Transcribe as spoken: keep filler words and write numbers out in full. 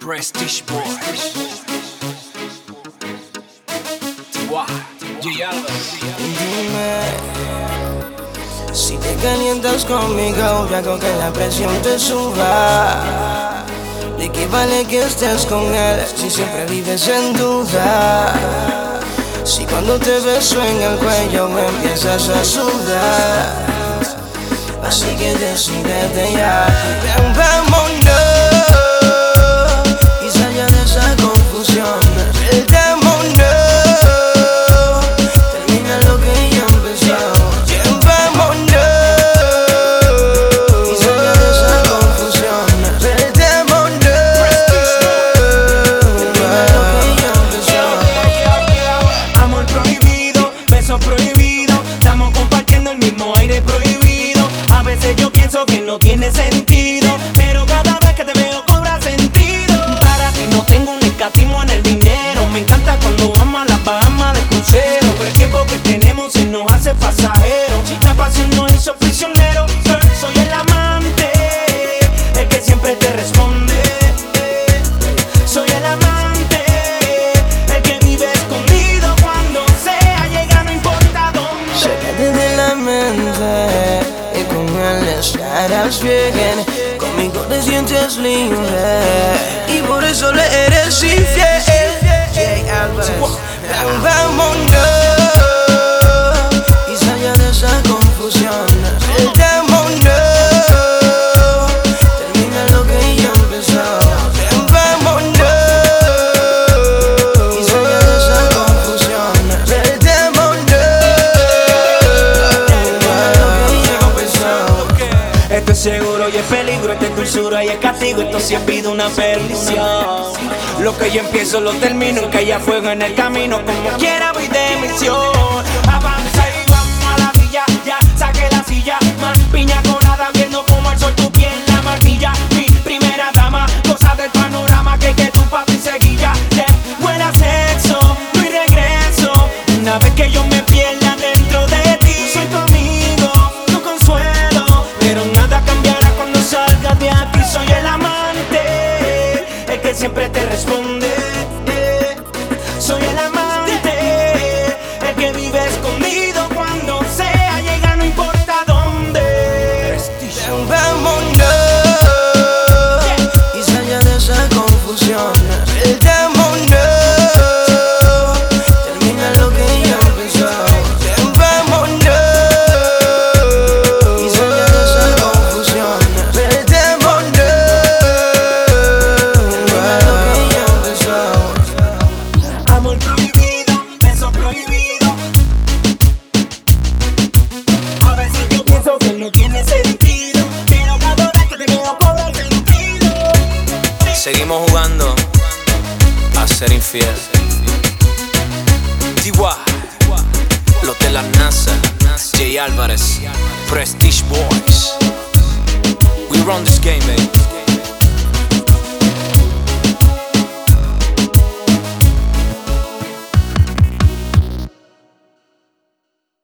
Prestige Boys. Wow, J Álvarez. Dime, si te calientas conmigo, yo hago que la presión te suba. ¿De qué vale que estés con él si siempre vives en duda? Si cuando te beso en el cuello me empiezas a sudar, así que decídete ya. Ven, vámonos y salga de esa confusión. Perdémonos, termina lo que ya empezó. Ven, vámonos y salga de esa confusión. Perdémonos, termina lo que ya empezó. Amor prohibido, beso prohibido, estamos compartiendo el mismo aire prohibido. A veces yo pienso que no tiene sentido, pero cada vez que te veo cobra sentido. Para ti no tengo un escatismo en el dinero. Me encanta cuando vamos a las Bahamas de crucero, pero el tiempo que tenemos se nos hace pasajero. Si esta pasión nos hizo prisionero, soy el amante, el que siempre te responde. Soy el amante, el que vive escondido cuando sea llega, no importa dónde. Sácate de la mente y con él estarás bien. Conmigo te sientes libre y por eso le eres infiel. J Álvarez. Ven, vámonos y salga de esa confusión. Perdémonos, termina lo que ya empezó. Ven, vámonos y salga de esa confusión. Perdémonos, termina lo que ya empezó. Esto es seguro y es peligro, esto es dulzura y es castigo, esto sí es vida, una perdición. Lo que yo empiezo lo termino, que haya fuego en el camino, como quiera voy de misión. Avanza y vamos a la villa, ya saqué la silla, más piña colada, viendo como el sol tu piel la martilla. Mi primera dama, cosa del panorama, que que tu papi seguilla. De buena sexo, no hay regreso, una vez que yo me pierda dentro de ti. Soy tu amigo, tu consuelo, pero nada cambiará cuando salgas de aquí. Soy el amante, el que siempre te responde. Soy el amante, el que vive escondido cuando sea llega, no importa dónde. Ven, vámonos y salga de esa confusión. Perdémonos, termina lo que ya empezó. Ven, vámonos y salga de esa confusión. Perdémonos, termina lo que ya empezó. Amor prohibido, beso prohibido. A veces yo pienso que no tiene sentido, pero cada vez que te veo cobra sentido. Seguimos jugando a ser infiel. T Y, los de la NASA, J Álvarez, Prestige Boys. We run this game, baby.